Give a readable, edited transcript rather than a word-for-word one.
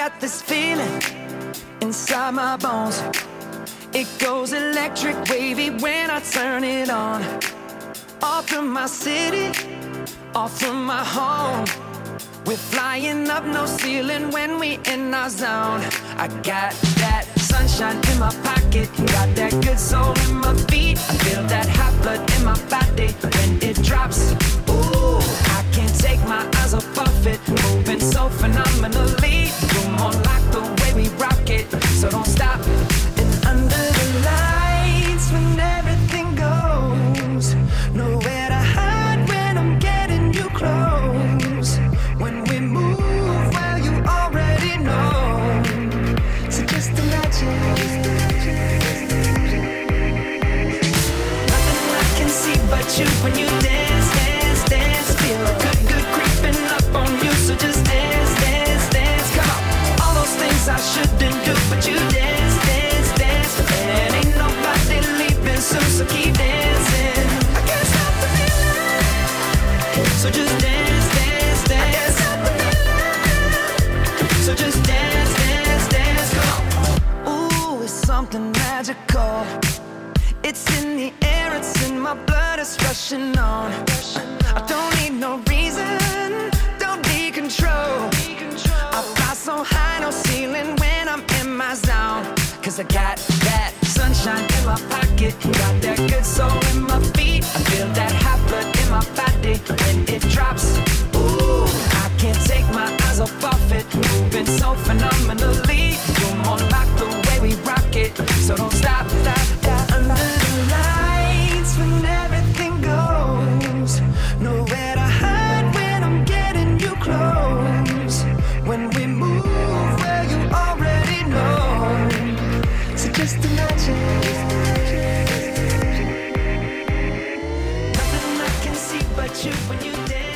got this feeling inside my bones. It goes electric wavy when I turn it on. Off from my city, off from my home. We're flying up, no ceiling when we in our zone. I got that sunshine in my pocket, got that good soul in my feet. I feel that hot blood in my body when it drops. Ooh, I can't take my eyes off of it, moving so phenomenally. You're more like the way we rock it, so don't stop. And under the lights, when everything goes, nowhere to hide when I'm getting you close. When we move, well, you already know. So just imagine. Nothing I can see but you when you dance, dance, dance. Feel good, good creeping up on you. So just dance, dance, dance. Come on. All those things I shouldn't do, but you dance, dance, dance. And ain't nobody leaving soon, so keep dancing. I can't stop the feeling. So just dance, dance, dance. I can't stop the feeling. So just dance, dance, dance. Come on. Ooh, it's something magical. It's in the air, it's in my blood, it's rushing on. I don't need no reason, don't need control. I fly so high, no ceiling when I'm in my zone. Cause I got that sunshine in my pocket, got that good soul in my feet. I feel that hot blood in my body when it drops. Ooh, I can't take my eyes off of it, moving so phenomenally. You're more like the way we rock it, so don't stop, stop, stop. Under the lights when everything goes, nowhere to hide when I'm getting you close. When we move, well, you already know. So just imagine. Nothing I can see but you when you dance.